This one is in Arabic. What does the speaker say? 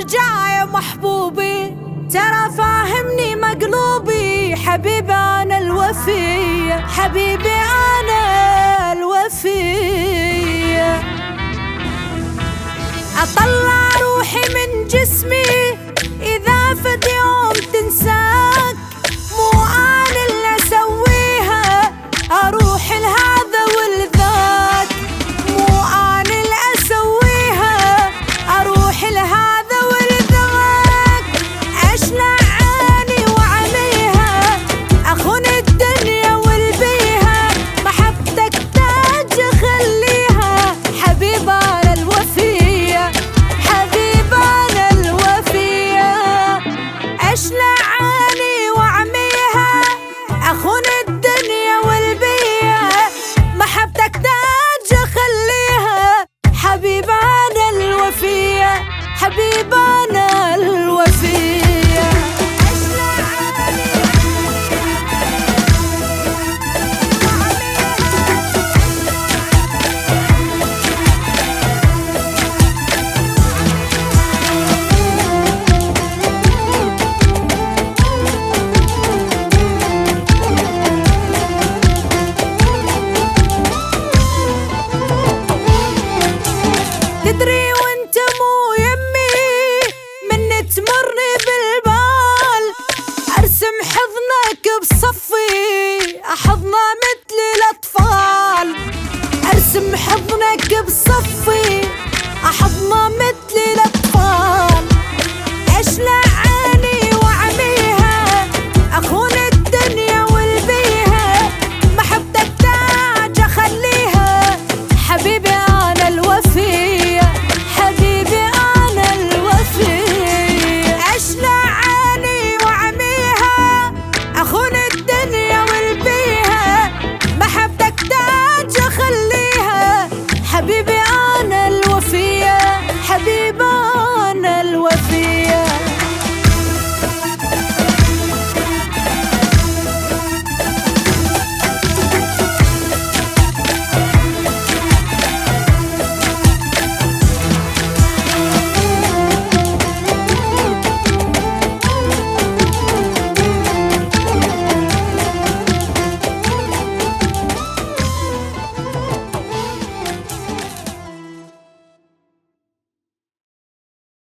وارجع يا محبوبي، ترى فاهمني مقلوبي، حبيبي أنا الوفي، حبيبي أنا الوفي. أطلع روحي من جسمي إذا فد يوم تنساك، مو أنا اللي أسويها، أروح لهذا ولذاك، مو أنا اللي أسويها، أروح لهذا ولذاك. أشلع عيني وعليها، أخون الدنيا والبيها، محبتك تاج أخليها، حبيبة أنا الوفية، حبيبة أنا الوفية. أشلع عيني وعميها، أخون الدنيا والبيها، محبتك تاج أخليها، حبيبة أنا الوفية، حبيبة أنا الوفية. تدري وانت مو يمي من تمرني بالبال، ارسم حضنك بصفي، احضنه مثل الاطفال، ارسم حضنك بصفي، احضنه مثل الاطفال. اشلع